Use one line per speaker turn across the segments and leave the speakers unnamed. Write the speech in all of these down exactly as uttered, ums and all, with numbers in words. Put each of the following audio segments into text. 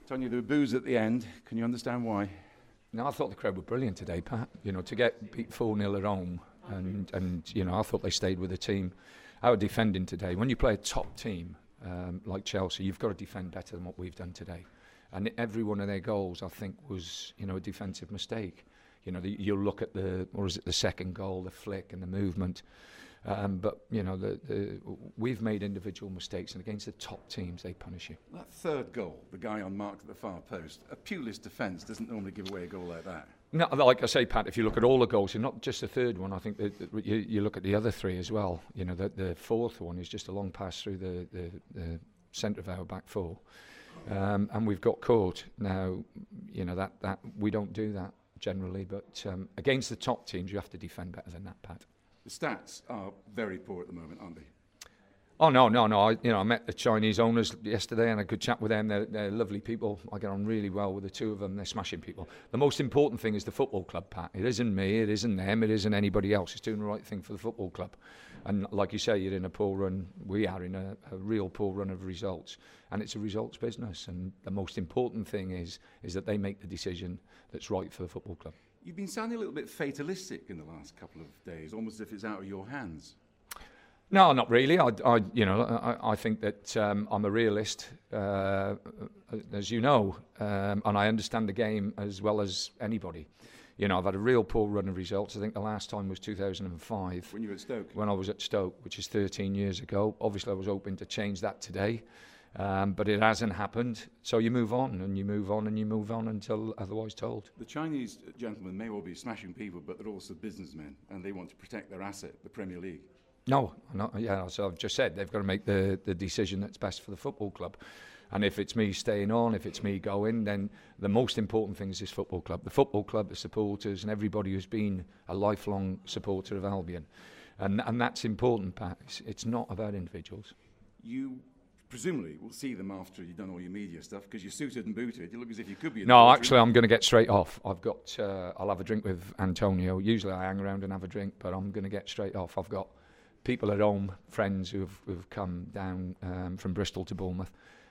Tony, there were boos at the end. Can you understand why?
No, I thought the crowd were brilliant today, Pat. You know, to get beat four nil at home, and, and you know, I thought they stayed with the team. Our defending today, when you play a top team um, like Chelsea, you've got to defend better than what we've done today. And every one of their goals, I think, was, you know, a defensive mistake. You know, the, you'll look at the, or is it the second goal, the flick and the movement. Um, but, you know, the, the, we've made individual mistakes, and against the top teams, they punish you.
That third goal, the guy unmarked at the far post, a Pulis defence doesn't normally give away a goal like that.
No, like I say, Pat, if you look at all the goals, and not just the third one, I think that, that you, you look at the other three as well. You know, the, the fourth one is just a long pass through the, the, the centre of our back four. Um, and we've got caught. Now, you know, that, that we don't do that generally, but um, against the top teams, you have to defend better than that, Pat.
The stats are very poor at the moment, aren't they?
Oh no, no, no! I, you know, I met the Chinese owners yesterday and I had a good chat with them. They're, they're lovely people. I get on really well with the two of them. They're smashing people. The most important thing is the football club, Pat. It isn't me, it isn't them, it isn't anybody else. It's doing the right thing for the football club. And like you say, you're in a poor run. We are in a, a real poor run of results, and it's a results business. And the most important thing is is that they make the decision that's right for the football club.
You've been sounding a little bit fatalistic in the last couple of days, almost as if it's out of your hands.
No, not really. I, I you know, I, I think that um, I'm a realist, uh, as you know, um, and I understand the game as well as anybody. You know, I've had a real poor run of results. I think the last time was two thousand five.
When you were at Stoke?
When I was at Stoke, which is thirteen years ago. Obviously, I was hoping to change that today, um, but it hasn't happened. So you move on, and you move on, and you move on until otherwise told.
The Chinese gentlemen may well be smashing people, but they're also businessmen, and they want to protect their asset, the Premier League.
No, no, yeah, so I've just said they've got to make the, the decision that's best for the football club. And if it's me staying on, if it's me going, then the most important thing is this football club. The football club, the supporters, and everybody who's been a lifelong supporter of Albion. And and that's important, Pat. It's, it's not about individuals.
You presumably will see them after you've done all your media stuff, because you're suited and booted. You look as if you could be in
No,
the
actually, I'm going to get straight off. I've got, uh, I'll have a drink with Antonio. Usually I hang around and have a drink, but I'm going to get straight off. I've got people at home, friends who've, who've come down um, from Bristol to Bournemouth.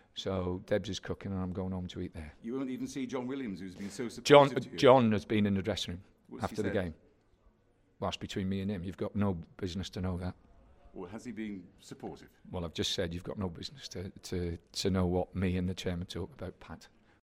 So Debs is cooking and I'm going home to eat there.
You won't even see John Williams, who's been so supportive
John,
to you.
John has been in the dressing room
What's
after
he
the
said?
game. Well, it's between me and him. You've got no business to know that.
Or has he been supportive?
Well, I've just said you've got no business to, to, to know what me and the chairman talk about, Pat.